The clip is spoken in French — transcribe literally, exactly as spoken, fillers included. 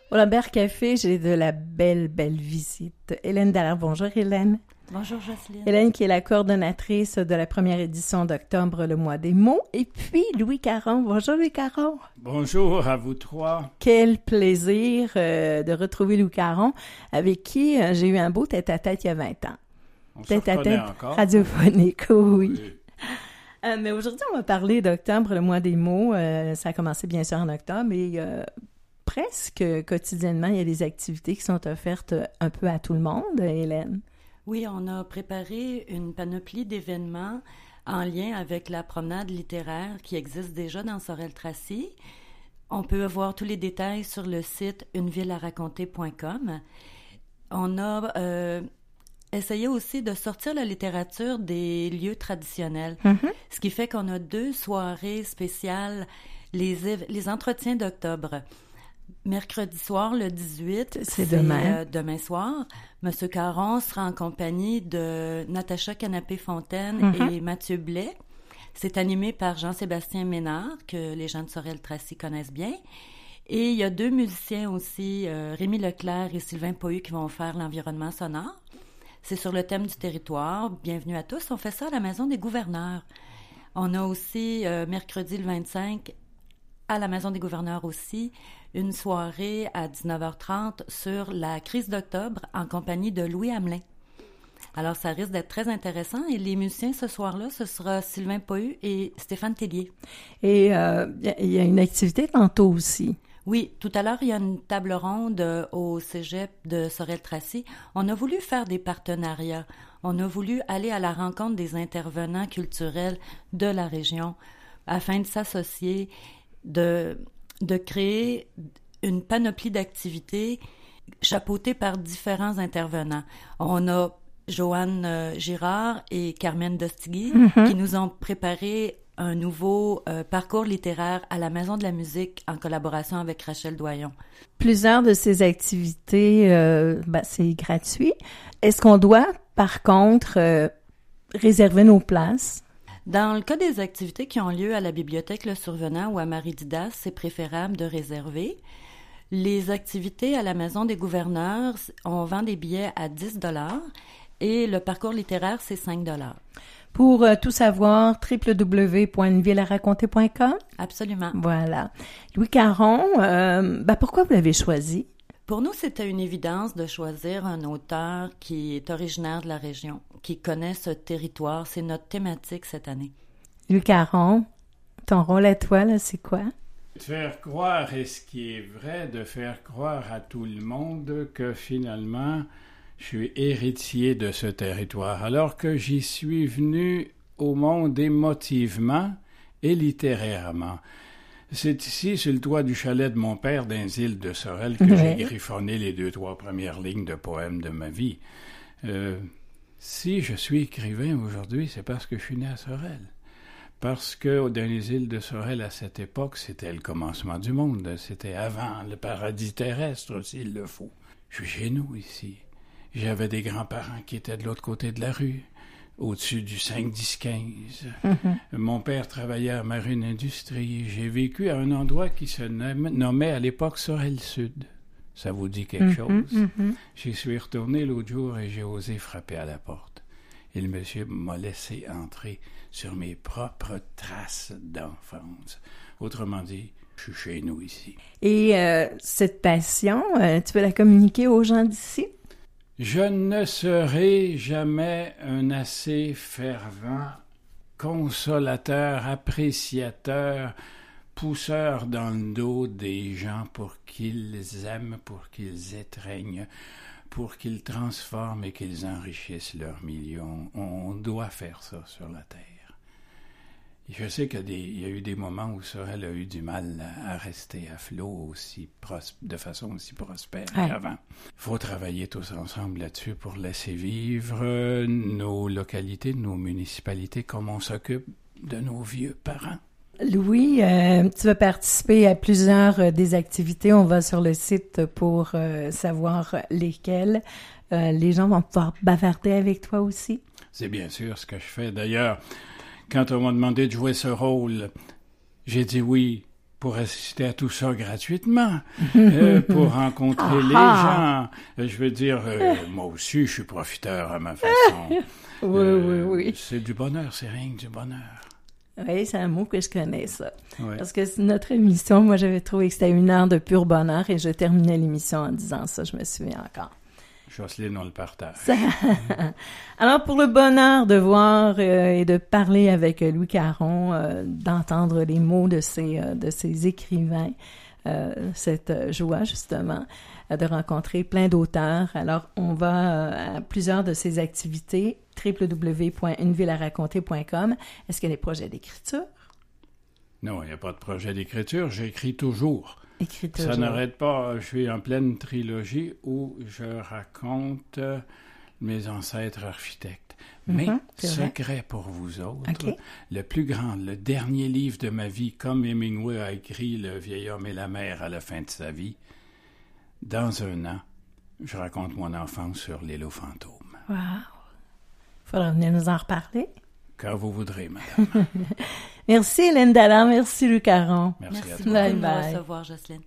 Au Lambert Café, j'ai de la belle, belle visite. Hélène Dallaire. Bonjour, Hélène. Bonjour, Jocelyne. Hélène, qui est la coordonnatrice de la première édition d'octobre, le mois des mots. Et puis, Louis Caron. Bonjour, Louis Caron. Bonjour à vous trois. Quel plaisir euh, de retrouver Louis Caron, avec qui euh, j'ai eu un beau tête-à-tête il y a vingt ans. On se Tête-à-tête encore. radiophonique, oui. Oui. Euh, mais aujourd'hui, on va parler d'octobre, le mois des mots. Euh, ça a commencé bien sûr en octobre et euh, presque quotidiennement, il y a des activités qui sont offertes un peu à tout le monde, Hélène. Oui, on a préparé une panoplie d'événements en lien avec la promenade littéraire qui existe déjà dans Sorel-Tracy. On peut voir tous les détails sur le site une ville à raconter point com. On a euh, essayé aussi de sortir la littérature des lieux traditionnels, mm-hmm. ce qui fait qu'on a deux soirées spéciales, les, les entretiens d'octobre. Mercredi soir, le dix-huit, c'est, c'est demain. Euh, demain soir. Monsieur Caron sera en compagnie de Natacha Canapé-Fontaine mm-hmm. et Mathieu Blais. C'est animé par Jean-Sébastien Ménard, que les gens de Sorel-Tracy connaissent bien. Et il y a deux musiciens aussi, euh, Rémi Leclerc et Sylvain Pohu, qui vont faire l'environnement sonore. C'est sur le thème du territoire. Bienvenue à tous. On fait ça à la Maison des gouverneurs. On a aussi, euh, mercredi le vingt-cinq, à la Maison des gouverneurs aussi, une soirée à dix-neuf heures trente sur la crise d'octobre en compagnie de Louis Hamelin. Alors, ça risque d'être très intéressant. Et les musiciens ce soir-là, ce sera Sylvain Pohu et Stéphane Tellier. Et il euh, y, y a une activité tantôt aussi. Oui, tout à l'heure, il y a une table ronde au cégep de Sorel-Tracy. On a voulu faire des partenariats. On a voulu aller à la rencontre des intervenants culturels de la région afin de s'associer, de, de créer une panoplie d'activités chapeautées par différents intervenants. On a Joanne Girard et Carmen Dostigui mm-hmm. qui nous ont préparé un nouveau euh, parcours littéraire à la Maison de la musique en collaboration avec Rachel Doyon. Plusieurs de ces activités, euh, ben, c'est gratuit. Est-ce qu'on doit, par contre, euh, réserver nos places? Dans le cas des activités qui ont lieu à la Bibliothèque Le Survenant ou à Marie-Didas, c'est préférable de réserver. Les activités à la Maison des gouverneurs, on vend des billets à dix dollars et le parcours littéraire, c'est cinq dollars. Pour euh, tout savoir, w w w point une ville à raconter point com? Absolument. Voilà. Louis Caron, euh, ben pourquoi vous l'avez choisi? Pour nous, c'était une évidence de choisir un auteur qui est originaire de la région, qui connaît ce territoire. C'est notre thématique cette année. Louis Caron, ton rôle à toi, là, c'est quoi? De faire croire, et ce qui est vrai, de faire croire à tout le monde que finalement, je suis héritier de ce territoire, alors que j'y suis venu au monde émotivement et littérairement. C'est ici, sur le toit du chalet de mon père, dans les îles de Sorel, que ouais. j'ai griffonné les deux, trois premières lignes de poèmes de ma vie. Euh, si je suis écrivain aujourd'hui, c'est parce que je suis né à Sorel. Parce que dans les îles de Sorel, à cette époque, c'était le commencement du monde. C'était avant le paradis terrestre, s'il le faut. Je suis chez nous, ici. J'avais des grands-parents qui étaient de l'autre côté de la rue, au-dessus du cinq dix quinze. Mm-hmm. Mon père travaillait à Marine Industrie. J'ai vécu à un endroit qui se nommait à l'époque Sorel-Sud. Ça vous dit quelque mm-hmm. chose? Mm-hmm. J'y suis retourné l'autre jour et j'ai osé frapper à la porte. Et le monsieur m'a laissé entrer sur mes propres traces d'enfance. Autrement dit, je suis chez nous ici. Et euh, cette passion, euh, tu veux la communiquer aux gens d'ici? Je ne serai jamais un assez fervent consolateur, appréciateur, pousseur dans le dos des gens pour qu'ils aiment, pour qu'ils étreignent, pour qu'ils transforment et qu'ils enrichissent leur million. On doit faire ça sur la Terre. Je sais qu'il y a, des, il y a eu des moments où Sorel a eu du mal à rester à flot aussi pros, de façon aussi prospère ouais. qu'avant. Il faut travailler tous ensemble là-dessus pour laisser vivre nos localités, nos municipalités, comme on s'occupe de nos vieux parents. Louis, euh, tu vas participer à plusieurs euh, des activités. On va sur le site pour euh, savoir lesquelles. Euh, les gens vont pouvoir bavarder avec toi aussi. C'est bien sûr ce que je fais. D'ailleurs, quand on m'a demandé de jouer ce rôle, j'ai dit oui, pour assister à tout ça gratuitement, euh, pour rencontrer ah, les gens. Je veux dire, euh, moi aussi, je suis profiteur à ma façon. oui, euh, oui, oui. C'est du bonheur, c'est rien que du bonheur. Oui, c'est un mot que je connais, ça. Ouais. Parce que notre émission, moi, j'avais trouvé que c'était une heure de pur bonheur et je terminais l'émission en disant ça, je me souviens encore. Jocelyne, on le partage. Ça... Alors, pour le bonheur de voir euh, et de parler avec Louis Caron, euh, d'entendre les mots de ces, euh, de ces écrivains, euh, cette joie, justement, euh, de rencontrer plein d'auteurs. Alors, on va euh, à plusieurs de ces activités, w w w point une ville à raconter point com. Est-ce qu'il y a des projets d'écriture? Non, il n'y a pas de projet d'écriture. J'écris toujours. Écrit Ça n'arrête pas. Je suis en pleine trilogie où je raconte mes ancêtres architectes. Mais, mm-hmm, secret vrai. Pour vous autres, okay. Le plus grand, le dernier livre de ma vie, comme Hemingway a écrit Le vieil homme et la mer à la fin de sa vie, dans un an, je raconte mon enfance sur l'île aux fantômes. Wow! Il faudra venir nous en reparler. Quand vous voudrez, madame. Merci, Hélène Dallaire. Merci, Louis Caron. Merci, merci à toi. Merci de me recevoir, Jocelyne.